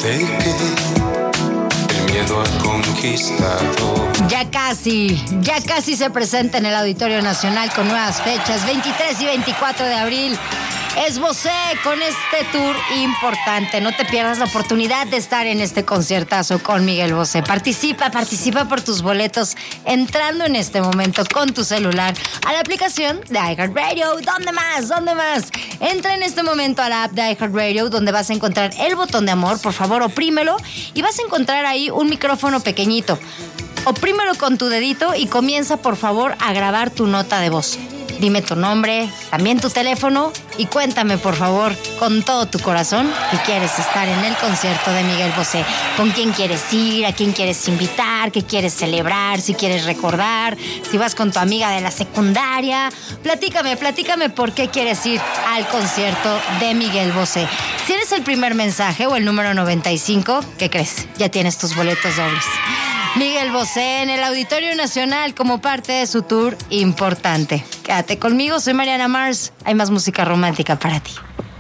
de que el miedo ha conquistado. Ya casi se presenta en el Auditorio Nacional con nuevas fechas, 23 y 24 de abril. Es Bosé con este tour importante. No te pierdas la oportunidad de estar en este conciertazo con Miguel Bosé. Participa por tus boletos entrando en este momento con tu celular a la aplicación de iHeartRadio. ¿Dónde más? Entra en este momento a la app de iHeartRadio, donde vas a encontrar el botón de amor. Por favor, oprímelo y vas a encontrar ahí un micrófono pequeñito. Oprímelo con tu dedito y comienza, por favor, a grabar tu nota de voz. Dime tu nombre, también tu teléfono y cuéntame, por favor, con todo tu corazón, que quieres estar en el concierto de Miguel Bosé. ¿Con quién quieres ir? ¿A quién quieres invitar? ¿Qué quieres celebrar? ¿Si quieres recordar? ¿Si vas con tu amiga de la secundaria? Platícame por qué quieres ir al concierto de Miguel Bosé. Si eres el primer mensaje o el número 95, ¿qué crees? Ya tienes tus boletos dobles. Miguel Bosé en el Auditorio Nacional como parte de su tour importante. Quédate conmigo, soy Mariana Mars. Hay más música romántica para ti.